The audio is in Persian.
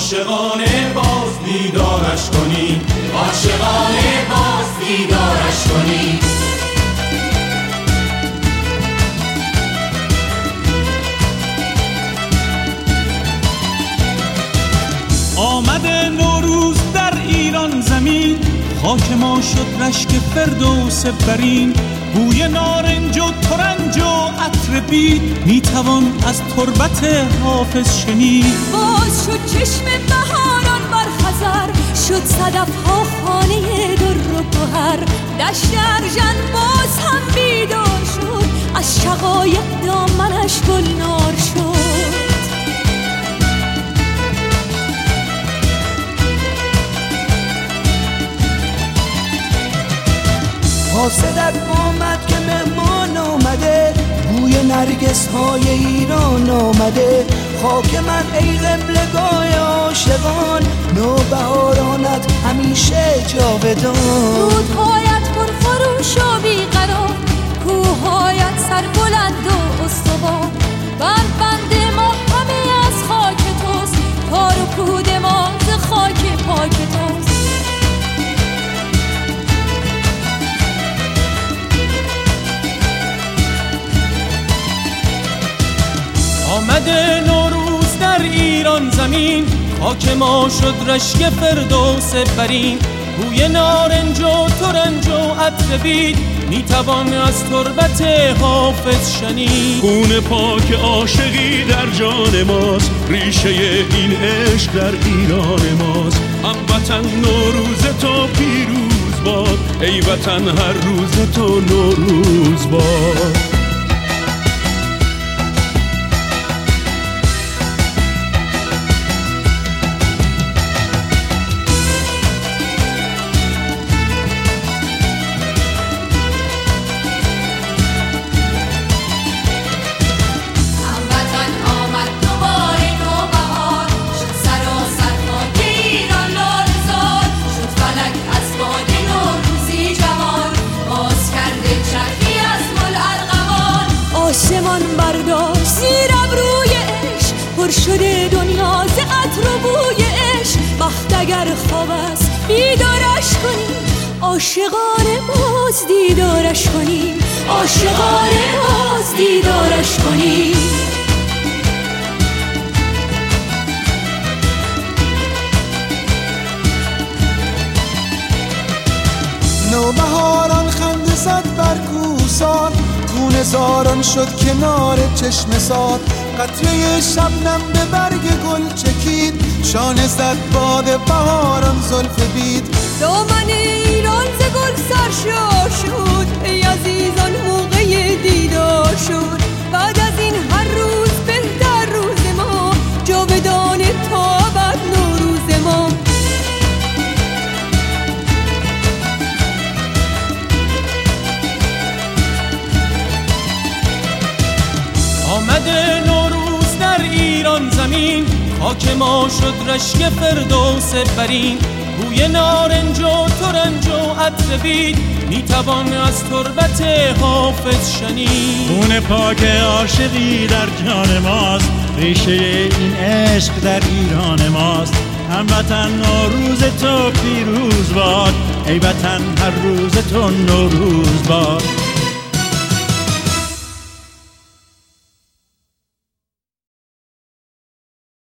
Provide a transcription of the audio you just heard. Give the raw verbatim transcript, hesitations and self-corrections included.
عاشقانه باز دیدارش کنیم، عاشقانه باز دیدارش کنیم. آمده نوروز در ایران زمین، خاک ما شد رشک فردوس برین. بوی نارنج و ترنج و عطر بید، میتوان از تربت حافظ شنید. باز شد چشم بهاران بر خزر، شد صدف ها خانه در و گوهر. دشت ارژن باز هم بیدار شد، از شقایق دامنش گلنار شد. حاسدت آمد که مهمان آمده، بوی نرگس های ایران آمده. خاک من ای قبلگاه عاشقان، نوبهارانت همیشه جاودان. رودهایت پر خروش و بیقرار، کوههایت سر بلند و استوار. بربند ما همه از خاک توست، تار و پود ما ز خاک پاک توست. آمده نوروز در ایران زمین، خاک ما شد رشک فردوس برین. بوی نارنج و ترنج و عطر بید، میتوان از تربت حافظ شنید. خون پاک عاشقی در جان ماست، ریشه این عشق در ایران ماست. هموطن نوروز تو پیروز باد، ای وطن هر روز تو نوروز باد. آسمان برداشت زیر ابروی عشق، پر شده دنیا ز عطر و بوی عشق. بخت اگر خواب است بیدارش کنیم، عاشقانه باز دیدارش کنیم، عاشقانه باز دیدارش کنیم. نوبهاران خنده زد بر کوهسار، خون زاران شد کنار چشم سار. قطره شبنم به برگ گل چکید، شانه زد باد بهاران زلف بید. دامن ایران ز گل سرشار شد، ای عزیزان موقع دیدار شد. بعد از این هر روز بهتر روز ما، جاودانه تا ابد نوروز ما. آمده نوروز در ایران زمین، خاک ما شد رشک فردوس برین. بوی نارنج و ترنج و عطر بید، میتوان از تربت حافظ شنید. خون پاک عاشقی در جان ماست، ریشه این عشق در ایران ماست. هموطن نوروز تو پیروز باد، ای وطن هر روز تو نوروز باد.